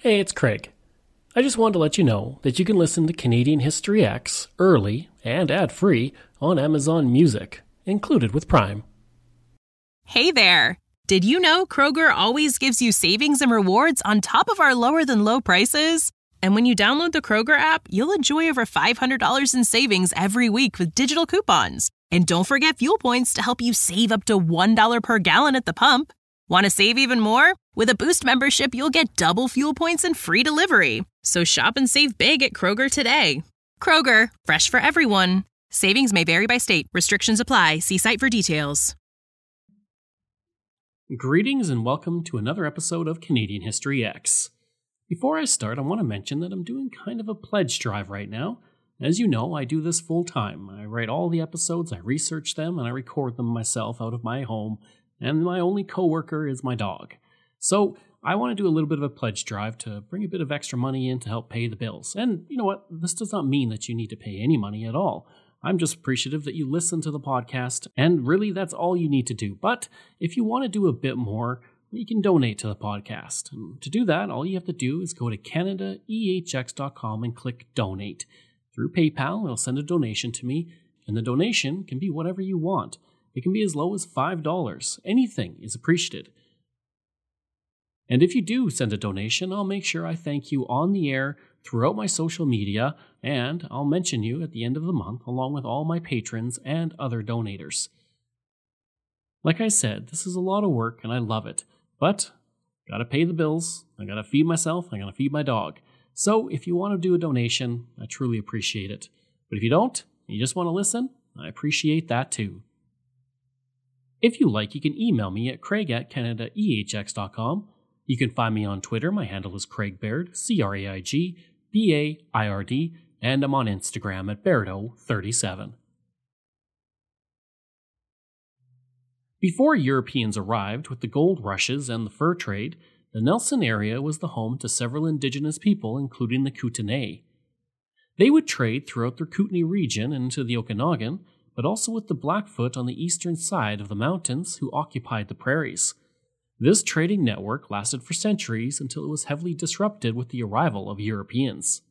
Hey, it's Craig. I just wanted to let you know that you can listen to Canadian History X early and ad-free on Amazon Music, included with Prime. Hey there! Did you know Kroger always gives you savings and rewards on top of our lower-than-low prices? And when you download the Kroger app, you'll enjoy over $500 in savings every week with digital coupons. And don't forget fuel points to help you save up to $1 per gallon at the pump. Want to save even more? With a Boost membership, you'll get double fuel points and free delivery. So shop and save big at Kroger today. Kroger, fresh for everyone. Savings may vary by state. Restrictions apply. See site for details. Greetings and welcome to another episode of Canadian History X. Before I start, I want to mention that I'm doing kind of a pledge drive right now. As you know, I do this full time. I write all the episodes, I research them, and I record them myself out of my home, and my only coworker is my dog. So I want to do a little bit of a pledge drive to bring a bit of extra money in to help pay the bills. And you know what? This does not mean that you need to pay any money at all. I'm just appreciative that you listen to the podcast, and really that's all you need to do. But if you want to do a bit more, you can donate to the podcast. And to do that, all you have to do is go to CanadaEHX.com and click Donate. Through PayPal, it'll send a donation to me, and the donation can be whatever you want. It can be as low as $5. Anything is appreciated. And if you do send a donation, I'll make sure I thank you on the air throughout my social media, and I'll mention you at the end of the month along with all my patrons and other donators. Like I said, this is a lot of work and I love it, but gotta pay the bills, I gotta feed myself, I gotta feed my dog. So if you want to do a donation, I truly appreciate it. But if you don't, and you just want to listen, I appreciate that too. If you like, you can email me at craig@canadaehx.com. You can find me on Twitter. My handle is Craig Baird, CraigBaird, and I'm on Instagram at Bairdo37. Before Europeans arrived with the gold rushes and the fur trade, the Nelson area was the home to several indigenous people, including the Kootenay. They would trade throughout the Kootenay region and into the Okanagan, but also with the Blackfoot on the eastern side of the mountains who occupied the prairies. This trading network lasted for centuries until it was heavily disrupted with the arrival of Europeans.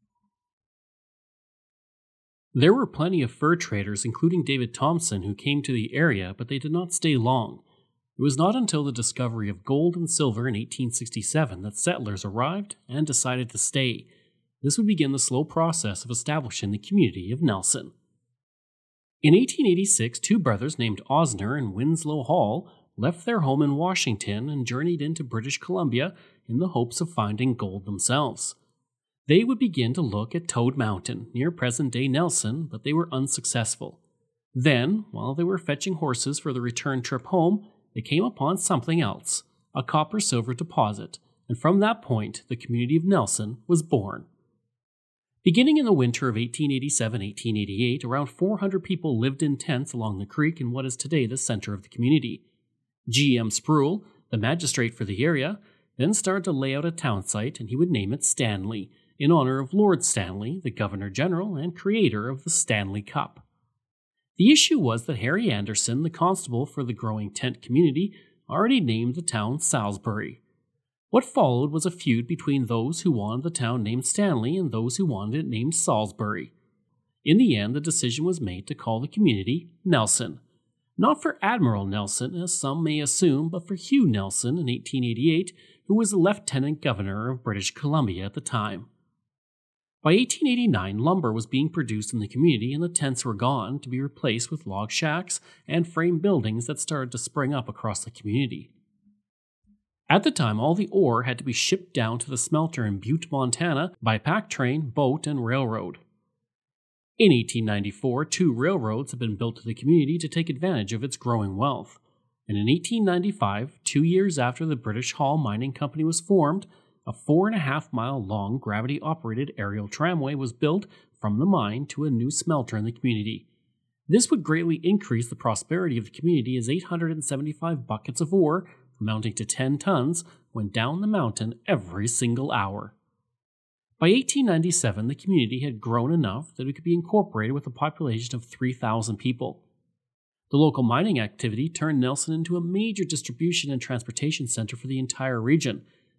There were plenty of fur traders, including David Thompson, who came to the area, but they did not stay long. It was not until the discovery of gold and silver in 1867 that settlers arrived and decided to stay. This would begin the slow process of establishing the community of Nelson. In 1886, two brothers named Osner and Winslow Hall left their home in Washington and journeyed into British Columbia in the hopes of finding gold themselves. They would begin to look at Toad Mountain, near present-day Nelson, but they were unsuccessful. Then, while they were fetching horses for the return trip home, they came upon something else, a copper-silver deposit, and from that point, the community of Nelson was born. Beginning in the winter of 1887-1888, around 400 people lived in tents along the creek in what is today the center of the community. G.M. Sproul, the magistrate for the area, then started to lay out a town site, and he would name it Stanley, in honor of Lord Stanley, the Governor-General and creator of the Stanley Cup. The issue was that Harry Anderson, the constable for the growing tent community, already named the town Salisbury. What followed was a feud between those who wanted the town named Stanley and those who wanted it named Salisbury. In the end, the decision was made to call the community Nelson. Not for Admiral Nelson, as some may assume, but for Hugh Nelson in 1888, who was the Lieutenant Governor of British Columbia at the time. By 1889, lumber was being produced in the community and the tents were gone to be replaced with log shacks and frame buildings that started to spring up across the community. At the time, all the ore had to be shipped down to the smelter in Butte, Montana by pack train, boat, and railroad. In 1894, 2 railroads had been built to the community to take advantage of its growing wealth. And in 1895, 2 years after the British Hall Mining Company was formed, a 4.5-mile-long gravity-operated aerial tramway was built from the mine to a new smelter in the community. This would greatly increase the prosperity of the community as 875 buckets of ore, amounting to 10 tons, went down the mountain every single hour. By 1897, the community had grown enough that it could be incorporated with a population of 3,000 people. The local mining activity turned Nelson into a major distribution and transportation center for the entire region,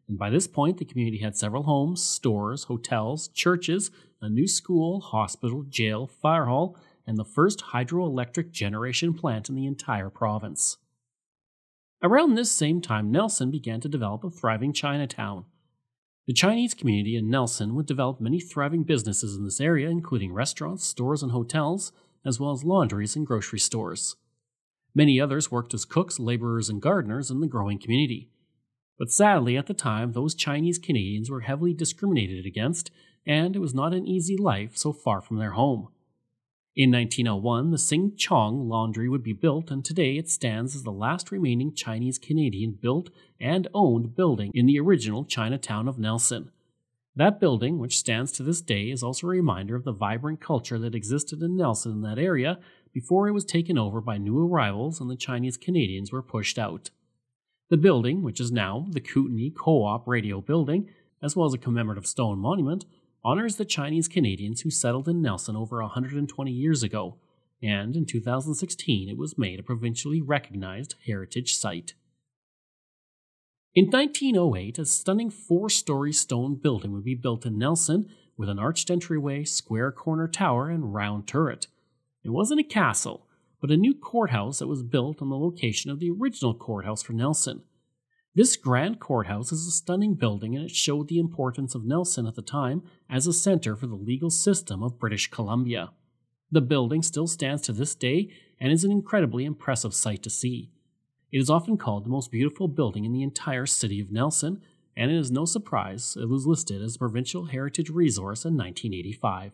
and by this point the community had several homes, stores, hotels, churches, a new school, hospital, jail, fire hall, and the first hydroelectric generation plant in the entire province. Around this same time, Nelson began to develop a thriving Chinatown. The Chinese community in Nelson would develop many thriving businesses in this area, including restaurants, stores, and hotels, as well as laundries and grocery stores. Many others worked as cooks, laborers, and gardeners in the growing community. But sadly, at the time, those Chinese Canadians were heavily discriminated against, and it was not an easy life so far from their home. In 1901, the Sing Chong Laundry would be built, and today it stands as the last remaining Chinese Canadian built and owned building in the original Chinatown of Nelson. That building, which stands to this day, is also a reminder of the vibrant culture that existed in Nelson in that area before it was taken over by new arrivals and the Chinese Canadians were pushed out. The building, which is now the Kootenay Co-op Radio Building, as well as a commemorative stone monument, honors the Chinese Canadians who settled in Nelson over 120 years ago, and in 2016 it was made a provincially recognized heritage site. In 1908, a stunning 4-story stone building would be built in Nelson with an arched entryway, square corner tower, and round turret. It wasn't a castle, but a new courthouse that was built on the location of the original courthouse for Nelson. This grand courthouse is a stunning building, and it showed the importance of Nelson at the time as a center for the legal system of British Columbia. The building still stands to this day and is an incredibly impressive sight to see. It is often called the most beautiful building in the entire city of Nelson, and it is no surprise it was listed as a provincial heritage resource in 1985.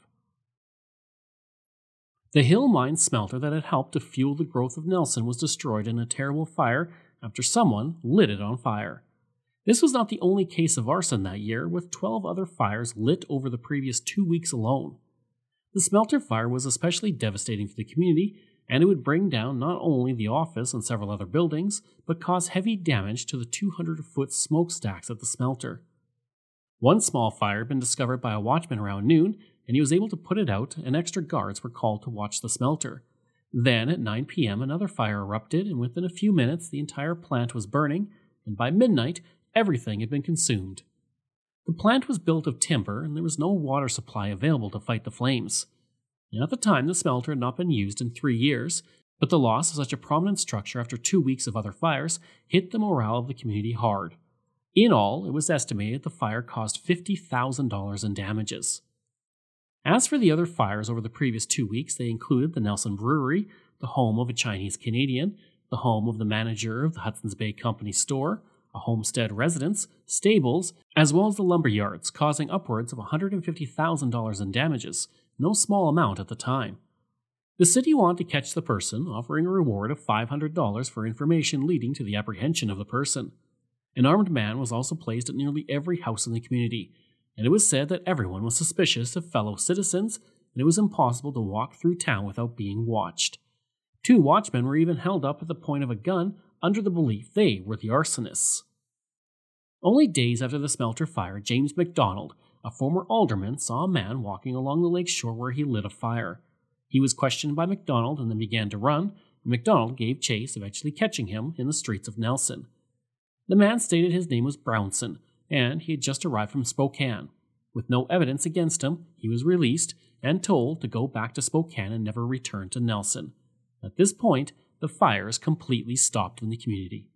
The Hill Mine smelter that had helped to fuel the growth of Nelson was destroyed in a terrible fire after someone lit it on fire. This was not the only case of arson that year, with 12 other fires lit over the previous 2 weeks alone. The smelter fire was especially devastating for the community, and it would bring down not only the office and several other buildings, but cause heavy damage to the 200-foot smokestacks at the smelter. One small fire had been discovered by a watchman around noon, and he was able to put it out, and extra guards were called to watch the smelter. Then, at 9 p.m., another fire erupted, and within a few minutes the entire plant was burning, and by midnight, everything had been consumed. The plant was built of timber, and there was no water supply available to fight the flames. And at the time, the smelter had not been used in 3 years, but the loss of such a prominent structure after 2 weeks of other fires hit the morale of the community hard. In all, it was estimated the fire cost $50,000 in damages. As for the other fires over the previous 2 weeks, they included the Nelson Brewery, the home of a Chinese Canadian, the home of the manager of the Hudson's Bay Company store, a homestead residence, stables, as well as the lumber yards, causing upwards of $150,000 in damages, no small amount at the time. The city wanted to catch the person, offering a reward of $500 for information leading to the apprehension of the person. An armed man was also placed at nearly every house in the community, and it was said that everyone was suspicious of fellow citizens, and it was impossible to walk through town without being watched. 2 watchmen were even held up at the point of a gun under the belief they were the arsonists. Only days after the smelter fire, James MacDonald, a former alderman, saw a man walking along the lake shore where he lit a fire. He was questioned by MacDonald and then began to run, and MacDonald gave chase, eventually catching him in the streets of Nelson. The man stated his name was Brownson, and he had just arrived from Spokane. With no evidence against him, he was released and told to go back to Spokane and never return to Nelson. At this point, the fires completely stopped in the community.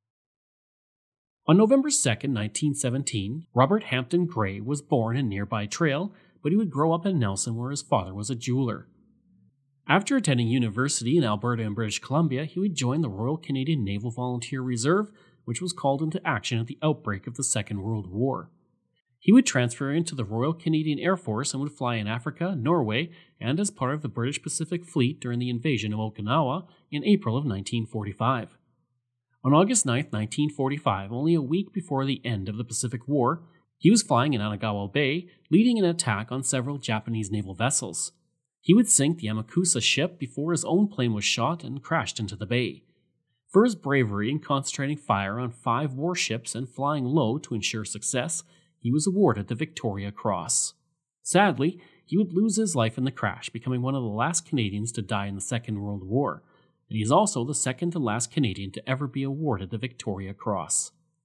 On November 2, 1917, Robert Hampton Gray was born in nearby Trail, but he would grow up in Nelson where his father was a jeweler. After attending university in Alberta and British Columbia, he would join the Royal Canadian Naval Volunteer Reserve, which was called into action at the outbreak of the Second World War. He would transfer into the Royal Canadian Air Force and would fly in Africa, Norway, and as part of the British Pacific Fleet during the invasion of Okinawa in April of 1945. On August 9, 1945, only a week before the end of the Pacific War, he was flying in Anagawa Bay, leading an attack on several Japanese naval vessels. He would sink the Amakusa ship before his own plane was shot and crashed into the bay. For his bravery in concentrating fire on 5 warships and flying low to ensure success, he was awarded the Victoria Cross. Sadly, he would lose his life in the crash, becoming one of the last Canadians to die in the Second World War, and he is also the second to last Canadian to ever be awarded the Victoria Cross.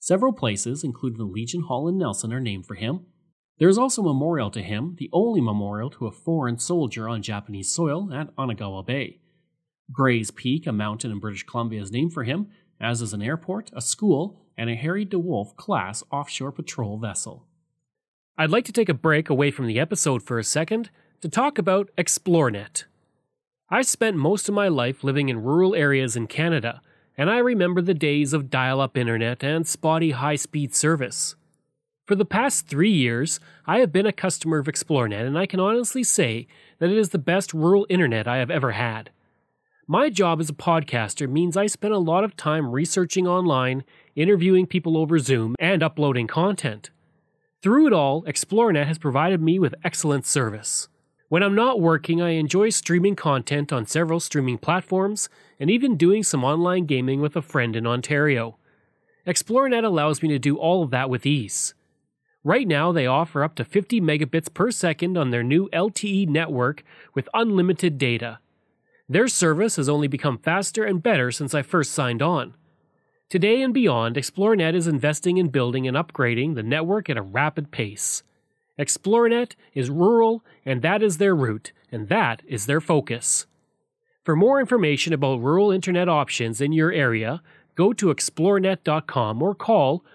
Several places, including the Legion Hall in Nelson, are named for him. There is also a memorial to him, the only memorial to a foreign soldier on Japanese soil, at Onagawa Bay. Gray's Peak, a mountain in British Columbia, is named for him, as is an airport, a school, and a Harry DeWolf class offshore patrol vessel. I'd like to take a break away from the episode for a second to talk about ExploreNet. I spent most of my life living in rural areas in Canada, and I remember the days of dial-up internet and spotty high-speed service. For the past 3 years, I have been a customer of ExploreNet, and I can honestly say that it is the best rural internet I have ever had. My job as a podcaster means I spend a lot of time researching online, interviewing people over Zoom, and uploading content. Through it all, ExploreNet has provided me with excellent service. When I'm not working, I enjoy streaming content on several streaming platforms, and even doing some online gaming with a friend in Ontario. ExploreNet allows me to do all of that with ease. Right now, they offer up to 50 megabits per second on their new LTE network with unlimited data. Their service has only become faster and better since I first signed on. Today and beyond, ExploreNet is investing in building and upgrading the network at a rapid pace. ExploreNet is rural, and that is their route, and that is their focus. For more information about rural internet options in your area, go to explorenet.com or call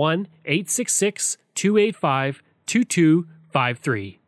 1-866-285-2253.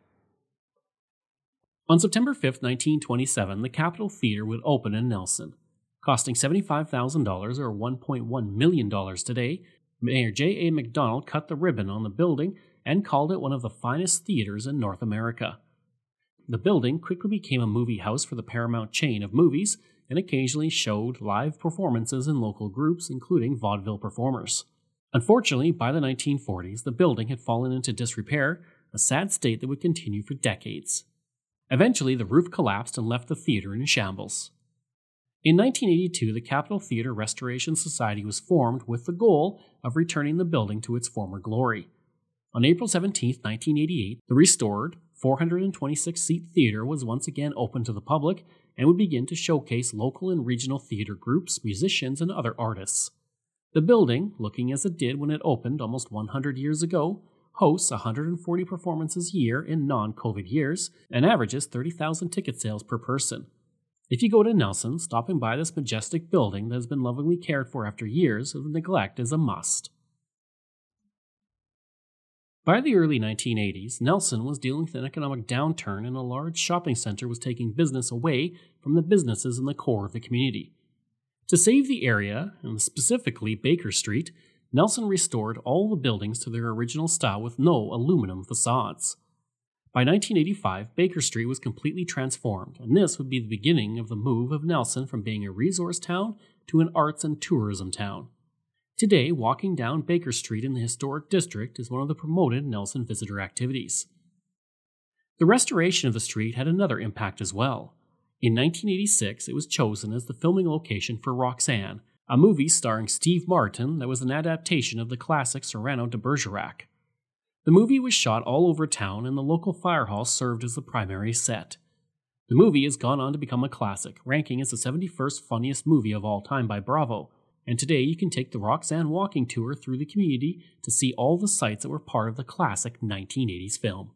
On September 5, 1927, the Capitol Theatre would open in Nelson. Costing $75,000 or $1.1 million today, Mayor J.A. McDonald cut the ribbon on the building and called it one of the finest theaters in North America. The building quickly became a movie house for the Paramount chain of movies and occasionally showed live performances in local groups, including vaudeville performers. Unfortunately, by the 1940s, the building had fallen into disrepair, a sad state that would continue for decades. Eventually, the roof collapsed and left the theater in shambles. In 1982, the Capitol Theatre Restoration Society was formed with the goal of returning the building to its former glory. On April 17, 1988, the restored 426-seat theater was once again open to the public and would begin to showcase local and regional theater groups, musicians, and other artists. The building, looking as it did when it opened almost 100 years ago, hosts 140 performances a year in non-COVID years and averages 30,000 ticket sales per person. If you go to Nelson, stopping by this majestic building that has been lovingly cared for after years of neglect is a must. By the early 1980s, Nelson was dealing with an economic downturn and a large shopping center was taking business away from the businesses in the core of the community. To save the area, and specifically Baker Street, Nelson restored all the buildings to their original style with no aluminum facades. By 1985, Baker Street was completely transformed, and this would be the beginning of the move of Nelson from being a resource town to an arts and tourism town. Today, walking down Baker Street in the historic district is one of the promoted Nelson visitor activities. The restoration of the street had another impact as well. In 1986, it was chosen as the filming location for Roxanne, a movie starring Steve Martin that was an adaptation of the classic Cyrano de Bergerac. The movie was shot all over town, and the local fire hall served as the primary set. The movie has gone on to become a classic, ranking as the 71st funniest movie of all time by Bravo, and today you can take the Roxanne walking tour through the community to see all the sites that were part of the classic 1980s film.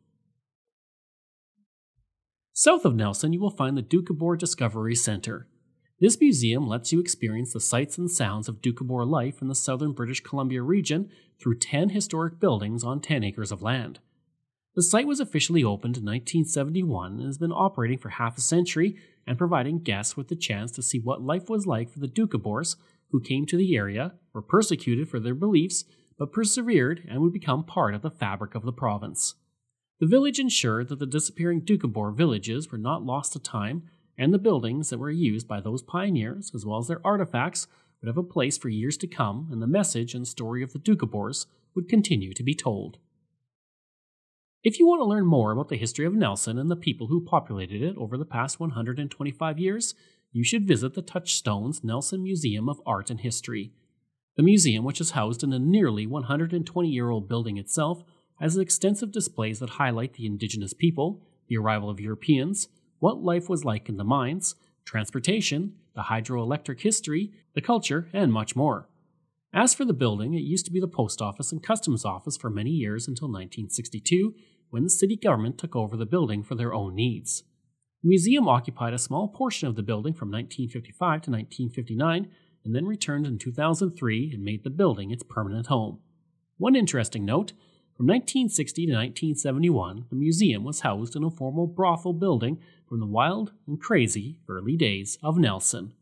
South of Nelson, you will find the Doukhobor Discovery Centre. This museum lets you experience the sights and sounds of Doukhobor life in the southern British Columbia region through 10 historic buildings on 10 acres of land. The site was officially opened in 1971 and has been operating for half a century and providing guests with the chance to see what life was like for the Doukhobors who came to the area, were persecuted for their beliefs, but persevered and would become part of the fabric of the province. The village ensured that the disappearing Doukhobor villages were not lost to time, and the buildings that were used by those pioneers, as well as their artifacts, would have a place for years to come, and the message and story of the Doukhobors would continue to be told. If you want to learn more about the history of Nelson and the people who populated it over the past 125 years, you should visit the Touchstones Nelson Museum of Art and History. The museum, which is housed in a nearly 120-year-old building itself, has extensive displays that highlight the indigenous people, the arrival of Europeans, what life was like in the mines, transportation, the hydroelectric history, the culture, and much more. As for the building, it used to be the post office and customs office for many years until 1962, when the city government took over the building for their own needs. The museum occupied a small portion of the building from 1955 to 1959, and then returned in 2003 and made the building its permanent home. One interesting note, from 1960 to 1971, the museum was housed in a former brothel building from the wild and crazy early days of Nelson.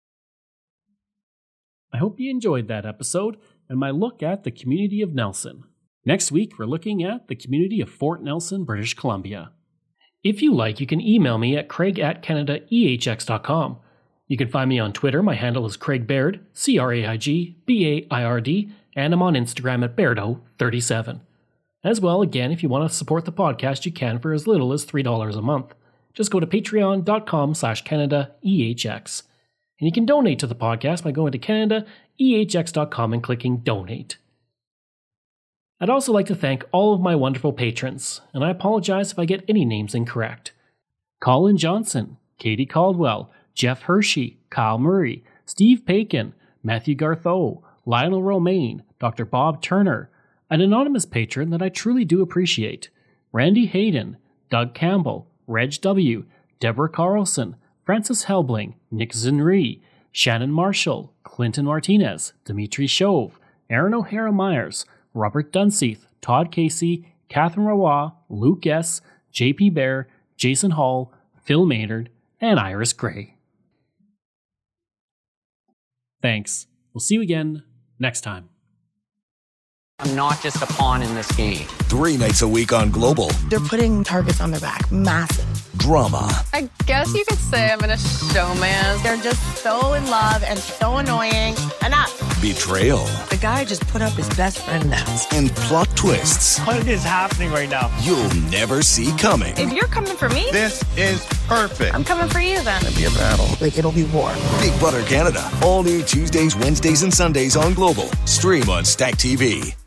I hope you enjoyed that episode and my look at the community of Nelson. Next week, we're looking at the community of Fort Nelson, British Columbia. If you like, you can email me at craig@canadaehx.com. You can find me on Twitter. My handle is Craig Baird, CraigBaird, and I'm on Instagram at Bairdo37. As well, again, if you want to support the podcast, you can for as little as $3 a month. Just go to patreon.com/CanadaEHX. And you can donate to the podcast by going to CanadaEHX.com and clicking Donate. I'd also like to thank all of my wonderful patrons, and I apologize if I get any names incorrect. Colin Johnson, Katie Caldwell, Jeff Hershey, Kyle Murray, Steve Pakin, Matthew Gartho, Lionel Romaine, Dr. Bob Turner, an anonymous patron that I truly do appreciate, Randy Hayden, Doug Campbell, Reg W., Deborah Carlson, Francis Helbling, Nick Zinri, Shannon Marshall, Clinton Martinez, Dimitri Chauve, Aaron O'Hara Myers, Robert Dunseith, Todd Casey, Catherine Rawa, Luke S., JP Bear, Jason Hall, Phil Maynard, and Iris Gray. Thanks. We'll see you again next time. I'm not just a pawn in this game. 3 nights a week on Global. They're putting targets on their back. Massive. Drama. I guess you could say I'm in a showman. They're just so in love and so annoying. Enough. Betrayal. The guy just put up his best friend now. And plot twists. What is happening right now? You'll never see coming. If you're coming for me, this is perfect. I'm coming for you then. It'll be a battle. Like, it'll be war. Big Brother Canada. All new Tuesdays, Wednesdays, and Sundays on Global. Stream on Stack TV.